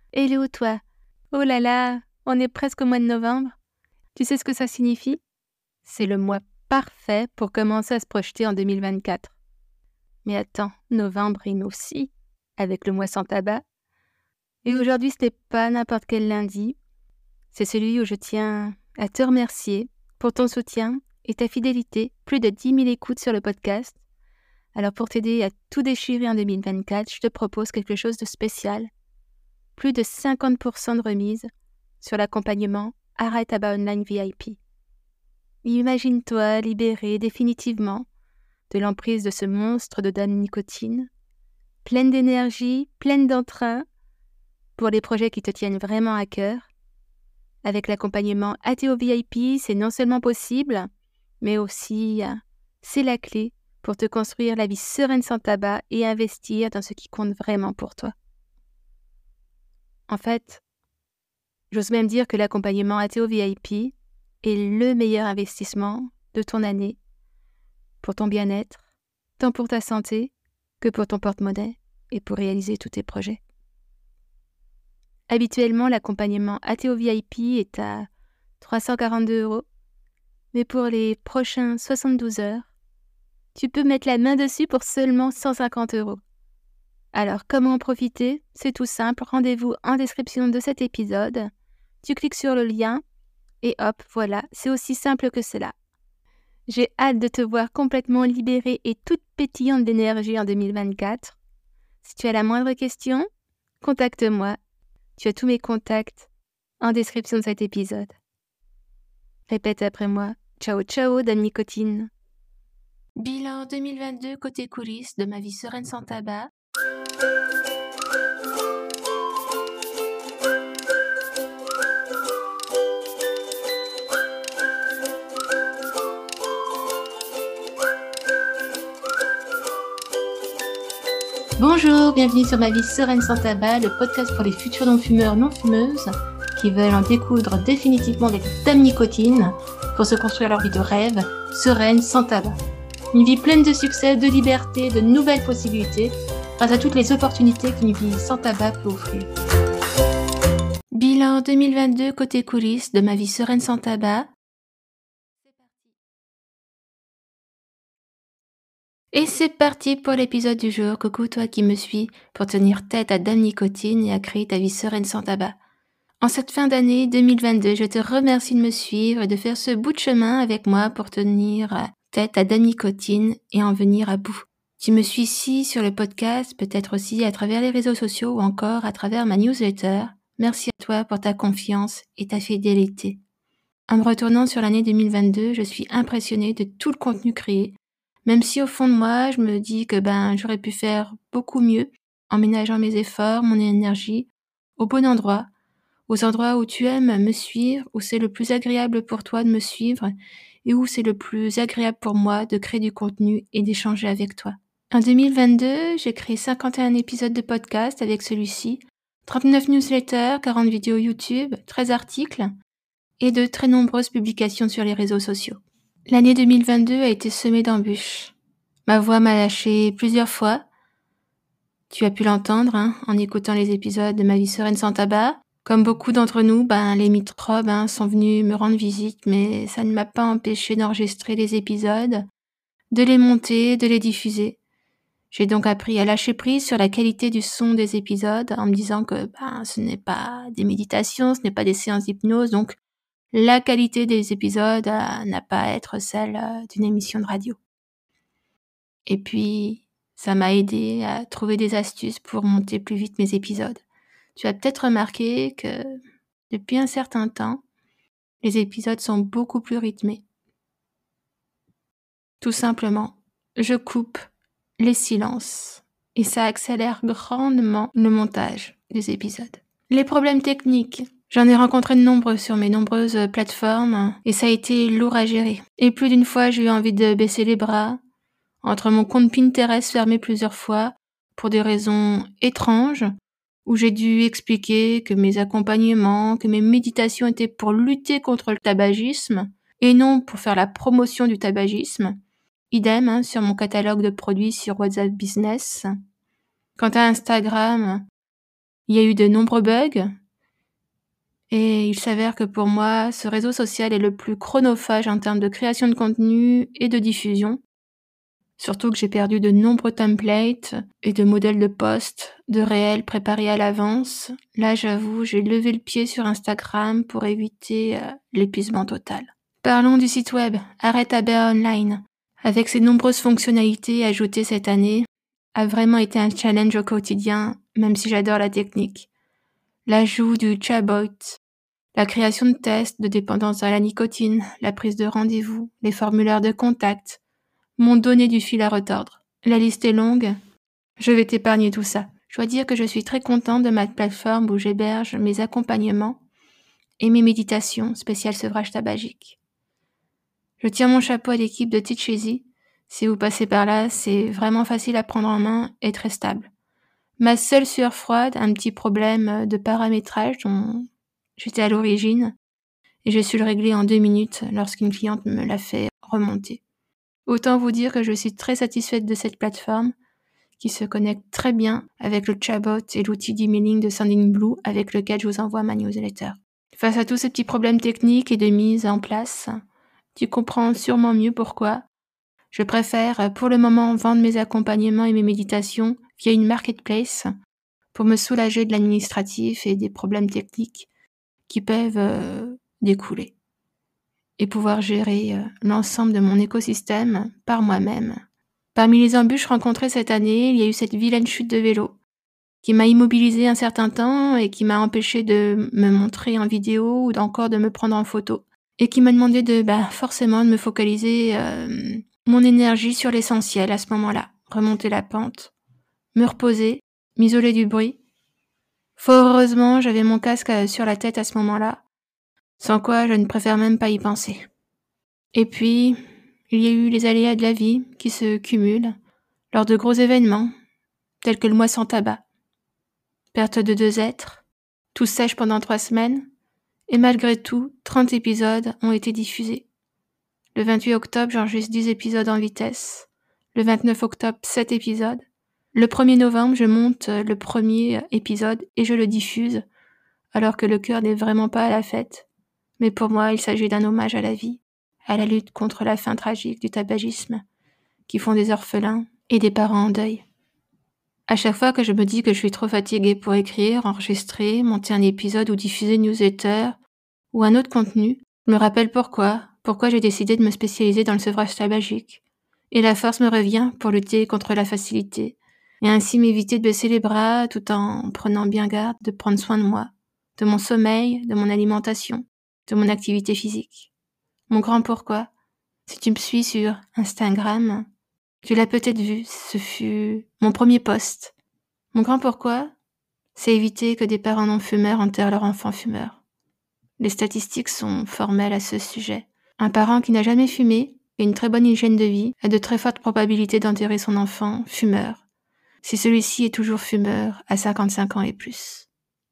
Hello toi! Oh là là, on est presque au mois de novembre. Tu sais ce que ça signifie? C'est le mois parfait pour commencer à se projeter en 2024. Mais attends, novembre rime aussi avec le mois sans tabac. Et aujourd'hui, ce n'est pas n'importe quel lundi. C'est celui où je tiens à te remercier pour ton soutien et ta fidélité. Plus de 10 000 écoutes sur le podcast. Alors pour t'aider à tout déchirer en 2024, je te propose quelque chose de spécial. Plus de 50% de remise sur l'accompagnement Arrête Tabac Online VIP. Imagine-toi libéré définitivement de l'emprise de ce monstre de dame nicotine, pleine d'énergie, pleine d'entrain pour les projets qui te tiennent vraiment à cœur. Avec l'accompagnement ATO VIP, c'est non seulement possible, mais aussi c'est la clé pour te construire la vie sereine sans tabac et investir dans ce qui compte vraiment pour toi. En fait, j'ose même dire que l'accompagnement ATO VIP est le meilleur investissement de ton année pour ton bien-être, tant pour ta santé que pour ton porte-monnaie et pour réaliser tous tes projets. Habituellement, l'accompagnement ATO VIP est à 342 €, mais pour les prochains 72 heures, tu peux mettre la main dessus pour seulement 150 €. Alors, comment en profiter? C'est tout simple, rendez-vous en description de cet épisode. Tu cliques sur le lien et hop, voilà, c'est aussi simple que cela. J'ai hâte de te voir complètement libérée et toute pétillante d'énergie en 2024. Si tu as la moindre question, contacte-moi. Tu as tous mes contacts en description de cet épisode. Répète après moi. Ciao ciao, dame nicotine. Bilan 2022 côté coulisses de ma vie sereine sans tabac. Bonjour, bienvenue sur ma vie sereine sans tabac, le podcast pour les futurs non-fumeurs, non-fumeuses qui veulent en découdre définitivement avec dame nicotine pour se construire leur vie de rêve, sereine, sans tabac. Une vie pleine de succès, de liberté, de nouvelles possibilités grâce à toutes les opportunités qu'une vie sans tabac peut offrir. Bilan 2022 côté coulisses de ma vie sereine sans tabac. Et c'est parti pour l'épisode du jour. Coucou toi qui me suis pour tenir tête à dame nicotine et à créer ta vie sereine sans tabac. En cette fin d'année 2022, je te remercie de me suivre et de faire ce bout de chemin avec moi pour tenir tête à dame nicotine et en venir à bout. Tu me suis ici sur le podcast, peut-être aussi à travers les réseaux sociaux ou encore à travers ma newsletter. Merci à toi pour ta confiance et ta fidélité. En me retournant sur l'année 2022, je suis impressionnée de tout le contenu créé. Même si au fond de moi, je me dis que j'aurais pu faire beaucoup mieux en ménageant mes efforts, mon énergie au bon endroit, aux endroits où tu aimes me suivre, où c'est le plus agréable pour toi de me suivre et où c'est le plus agréable pour moi de créer du contenu et d'échanger avec toi. En 2022, j'ai créé 51 épisodes de podcast avec celui-ci, 39 newsletters, 40 vidéos YouTube, 13 articles et de très nombreuses publications sur les réseaux sociaux. L'année 2022 a été semée d'embûches. Ma voix m'a lâché plusieurs fois. Tu as pu l'entendre en écoutant les épisodes de ma vie sereine sans tabac. Comme beaucoup d'entre nous, les microbes sont venus me rendre visite, mais ça ne m'a pas empêché d'enregistrer les épisodes, de les monter, de les diffuser. J'ai donc appris à lâcher prise sur la qualité du son des épisodes en me disant que ce n'est pas des méditations, ce n'est pas des séances d'hypnose, donc la qualité des épisodes n'a pas à être celle d'une émission de radio. Et puis, ça m'a aidé à trouver des astuces pour monter plus vite mes épisodes. Tu as peut-être remarqué que depuis un certain temps, les épisodes sont beaucoup plus rythmés. Tout simplement, je coupe les silences et ça accélère grandement le montage des épisodes. Les problèmes techniques, j'en ai rencontré de nombreux sur mes nombreuses plateformes et ça a été lourd à gérer. Et plus d'une fois, j'ai eu envie de baisser les bras, entre mon compte Pinterest fermé plusieurs fois pour des raisons étranges, où j'ai dû expliquer que mes accompagnements, que mes méditations étaient pour lutter contre le tabagisme et non pour faire la promotion du tabagisme. Idem sur mon catalogue de produits sur WhatsApp Business. Quant à Instagram, Il y a eu de nombreux bugs et il s'avère que pour moi, ce réseau social est le plus chronophage en termes de création de contenu et de diffusion. Surtout que j'ai perdu de nombreux templates et de modèles de posts, de réels préparés à l'avance. Là, j'avoue, j'ai levé le pied sur Instagram pour éviter l'épuisement total. Parlons du site web Arrête Haber Online. Avec ses nombreuses fonctionnalités ajoutées cette année, a vraiment été un challenge au quotidien, même si j'adore la technique. L'ajout du chatbot, la création de tests de dépendance à la nicotine, la prise de rendez-vous, les formulaires de contact, m'ont donné du fil à retordre. La liste est longue, je vais t'épargner tout ça. Je dois dire que je suis très contente de ma plateforme où j'héberge mes accompagnements et mes méditations spéciales sevrage tabagique. Je tire mon chapeau à l'équipe de Teach Easy. Si vous passez par là, c'est vraiment facile à prendre en main et très stable. Ma seule sueur froide, un petit problème de paramétrage dont j'étais à l'origine, et j'ai su le régler en 2 minutes lorsqu'une cliente me l'a fait remonter. Autant vous dire que je suis très satisfaite de cette plateforme qui se connecte très bien avec le chatbot et l'outil d'emailing de Sendinblue avec lequel je vous envoie ma newsletter. Face à tous ces petits problèmes techniques et de mise en place, tu comprends sûrement mieux pourquoi je préfère pour le moment vendre mes accompagnements et mes méditations via une marketplace pour me soulager de l'administratif et des problèmes techniques qui peuvent découler et pouvoir gérer l'ensemble de mon écosystème par moi-même. Parmi les embûches rencontrées cette année, il y a eu cette vilaine chute de vélo qui m'a immobilisée un certain temps et qui m'a empêché de me montrer en vidéo ou encore de me prendre en photo et qui m'a demandé de forcément de me focaliser mon énergie sur l'essentiel à ce moment-là. Remonter la pente, me reposer, m'isoler du bruit. Fort heureusement, j'avais mon casque sur la tête à ce moment-là, sans quoi je ne préfère même pas y penser. Et puis, il y a eu les aléas de la vie qui se cumulent lors de gros événements, tels que le mois sans tabac. Perte de 2 êtres, tout sèche pendant 3 semaines, et malgré tout, 30 épisodes ont été diffusés. Le 28 octobre, j'enregistre 10 épisodes en vitesse. Le 29 octobre, 7 épisodes. Le 1er novembre, je monte le premier épisode et je le diffuse, alors que le cœur n'est vraiment pas à la fête. Mais pour moi, il s'agit d'un hommage à la vie, à la lutte contre la fin tragique du tabagisme, qui font des orphelins et des parents en deuil. À chaque fois que je me dis que je suis trop fatiguée pour écrire, enregistrer, monter un épisode ou diffuser une newsletter ou un autre contenu, je me rappelle pourquoi j'ai décidé de me spécialiser dans le sevrage tabagique. Et la force me revient pour lutter contre la facilité, et ainsi m'éviter de baisser les bras tout en prenant bien garde de prendre soin de moi, de mon sommeil, de mon alimentation, de mon activité physique. Mon grand pourquoi, si tu me suis sur Instagram, tu l'as peut-être vu, ce fut mon premier post. Mon grand pourquoi, c'est éviter que des parents non-fumeurs enterrent leur enfant fumeur. Les statistiques sont formelles à ce sujet. Un parent qui n'a jamais fumé et une très bonne hygiène de vie a de très fortes probabilités d'enterrer son enfant fumeur, si celui-ci est toujours fumeur à 55 ans et plus.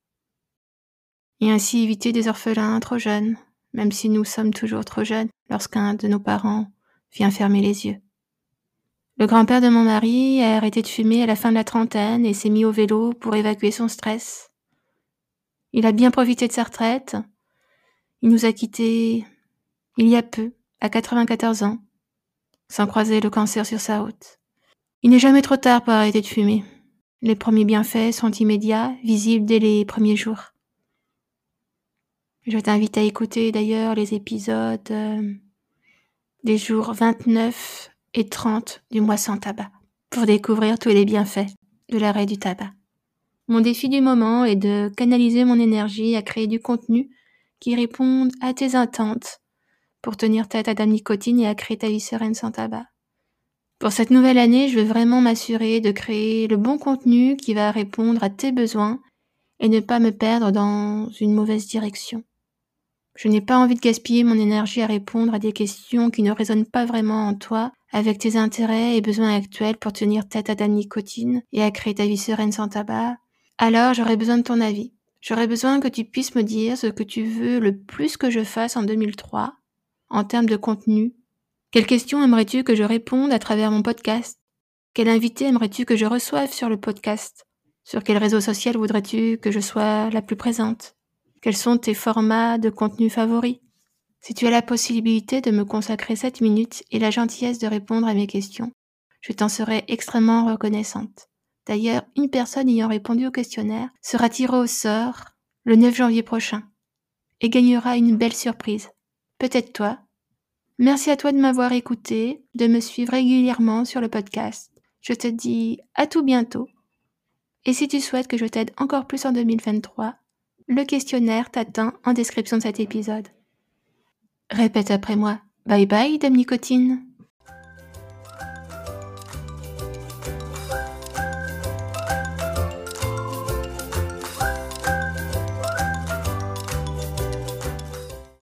Et ainsi éviter des orphelins trop jeunes, même si nous sommes toujours trop jeunes lorsqu'un de nos parents vient fermer les yeux. Le grand-père de mon mari a arrêté de fumer à la fin de la trentaine et s'est mis au vélo pour évacuer son stress. Il a bien profité de sa retraite. Il nous a quittés il y a peu, à 94 ans, sans croiser le cancer sur sa route. Il n'est jamais trop tard pour arrêter de fumer. Les premiers bienfaits sont immédiats, visibles dès les premiers jours. Je t'invite à écouter d'ailleurs les épisodes des jours 29 et 30 du mois sans tabac pour découvrir tous les bienfaits de l'arrêt du tabac. Mon défi du moment est de canaliser mon énergie à créer du contenu qui réponde à tes attentes pour tenir tête à ta nicotine et à créer ta vie sereine sans tabac. Pour cette nouvelle année, je veux vraiment m'assurer de créer le bon contenu qui va répondre à tes besoins et ne pas me perdre dans une mauvaise direction. Je n'ai pas envie de gaspiller mon énergie à répondre à des questions qui ne résonnent pas vraiment en toi, avec tes intérêts et besoins actuels pour tenir tête à ta nicotine et à créer ta vie sereine sans tabac. Alors j'aurais besoin de ton avis. J'aurais besoin que tu puisses me dire ce que tu veux le plus que je fasse en 2003, en termes de contenu. Quelles questions aimerais-tu que je réponde à travers mon podcast? Quel invité aimerais-tu que je reçoive sur le podcast? Sur quel réseau social voudrais-tu que je sois la plus présente? Quels sont tes formats de contenu favoris? Si tu as la possibilité de me consacrer 7 minutes et la gentillesse de répondre à mes questions, je t'en serai extrêmement reconnaissante. D'ailleurs, une personne ayant répondu au questionnaire sera tirée au sort le 9 janvier prochain et gagnera une belle surprise. Peut-être toi. Merci à toi de m'avoir écouté, de me suivre régulièrement sur le podcast. Je te dis à tout bientôt. Et si tu souhaites que je t'aide encore plus en 2023, le questionnaire t'attend en description de cet épisode. Répète après moi. Bye bye, Dame Nicotine.